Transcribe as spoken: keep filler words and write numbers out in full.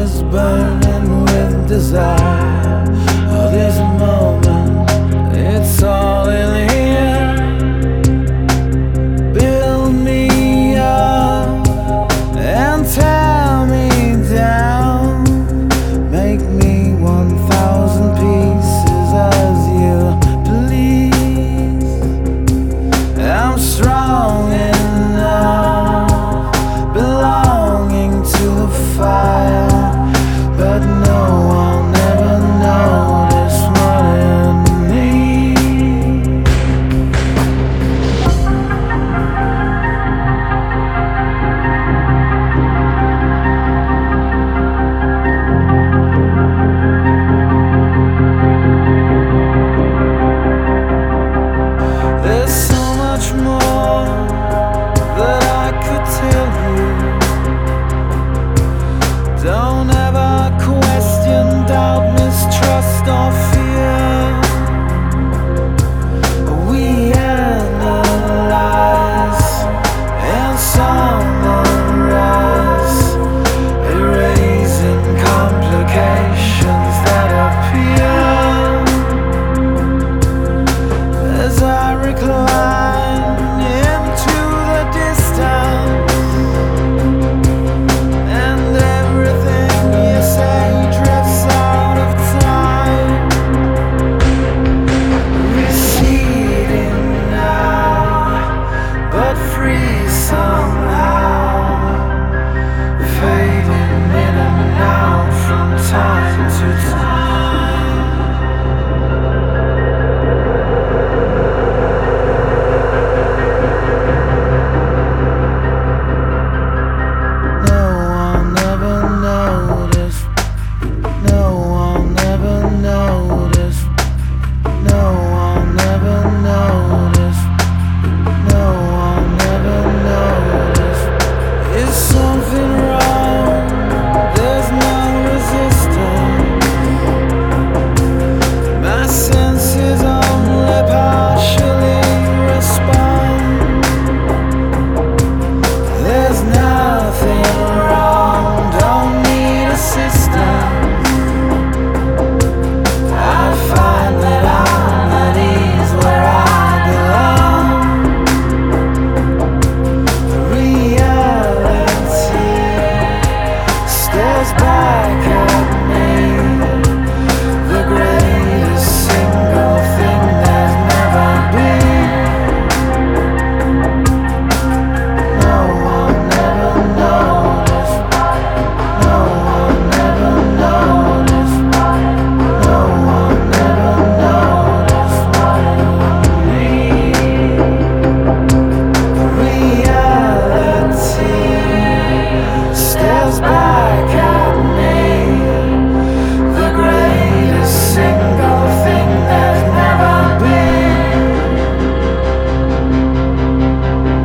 is burning with desire. Oh, there's a moment, it's all in here. Build me up and tear me down. Make me one thousand pieces as you please. I'm strong enough, belonging to the fire, but no, I'll never notice what in me. There's so much more that I could tell you. Don't ever question, doubt, mistrust, or